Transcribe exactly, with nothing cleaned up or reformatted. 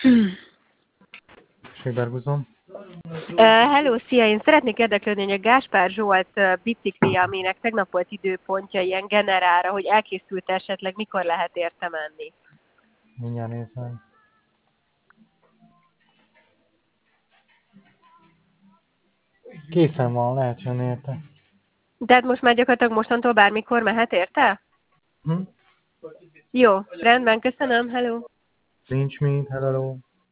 Séberguzom. Uh, hello, szia! Én szeretnék érdeklődni, hogy a Gáspár Zsolt uh, biciklije, aminek tegnap volt időpontja ilyen generára, hogy elkészült esetleg, mikor lehet érte menni. Mindjárt nézem. Készen van, lehet jönni érte. De hát most már gyakorlatilag mostantól bármikor mehet érte? Hm? Jó, rendben, köszönöm, hello! Nincs mit, hello.